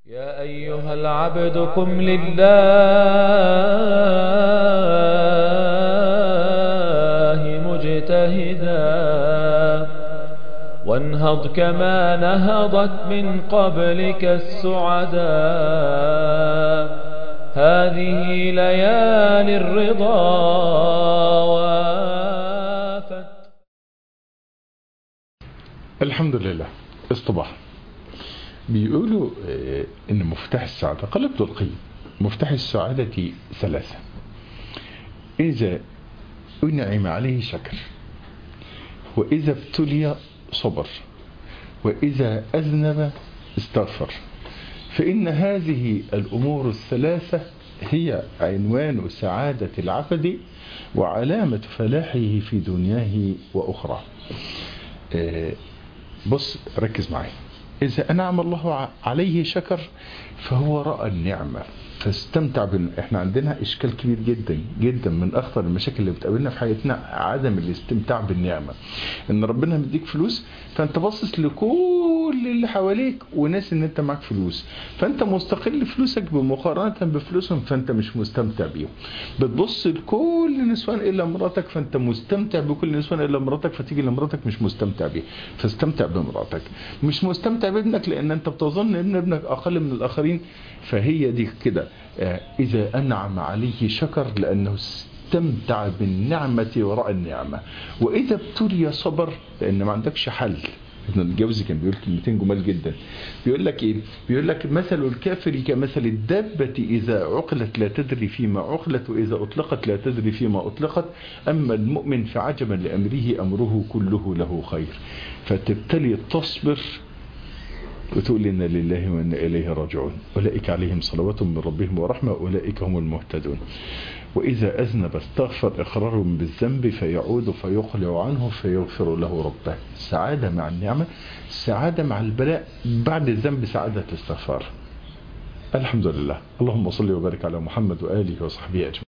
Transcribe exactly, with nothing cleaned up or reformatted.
يا أيها العبد قم لله مجتهدا وانهض كما نهضت من قبلك السعدا. هذه ليالي الرضا وافت. الحمد لله. اصطباح بيقولوا ان مفتاح السعادة، قال ابن القيم مفتاح السعادة ثلاثة: إذا أنعم عليه شكر، وإذا ابتلي صبر، وإذا أذنب استغفر. فإن هذه الأمور الثلاثة هي عنوان سعادة العبد وعلامة فلاحه في دنياه وأخرى. بص ركز معي. إذا أنعم الله عليه شكر فهو رأى النعمة فاستمتع بال... احنا عندنا إشكال كبير جدا جدا من أخطر المشاكل اللي بتقابلنا في حياتنا، عدم الاستمتاع بالنعمة. إن ربنا مديك فلوس فأنت باصص لكل اللي حواليك وناس إن أنت معك فلوس، فأنت مستقل فلوسك بمقارنة بفلوسهم فأنت مش مستمتع بيهم. بتبص لكل نسوان إلا مراتك فأنت مستمتع بكل نسوان إلا مراتك، فتيجي لمراتك مش مستمتع بيه فاستمتع بمراتك. مش مستمتع بابنك لأن أنت بتظن إن ابنك أقل من الآخرين، فهي دي كده. إذا أنعم عليه شكر لأنه استمتع بالنعمة ورأى النعمة، وإذا ابتلي صبر لأن ما عندكش حل. ابن الجوزي كان بيقول كلمتين جمال جدا، بيقول لك إيه؟ بيقول لك مثل الكافر كمثل الدابة إذا عقلت لا تدري فيما عقلت، وإذا أطلقت لا تدري فيما أطلقت، أما المؤمن فعجبا لأمره أمره كله له خير. فتبتلي تصبر وتقول إنا لله وإنا إليه راجعون، أولئك عليهم صلوات من ربهم ورحمة أولئك هم المهتدون. وإذا أذنب استغفر إقرارهم بالذنب فيعود فيقلع عنه فيغفر له ربه. السعادة مع النعمة، السعادة مع البلاء، بعد الذنب سعادة الاستغفار. الحمد لله. اللهم صل وبارك على محمد وآله وصحبه أجمعين.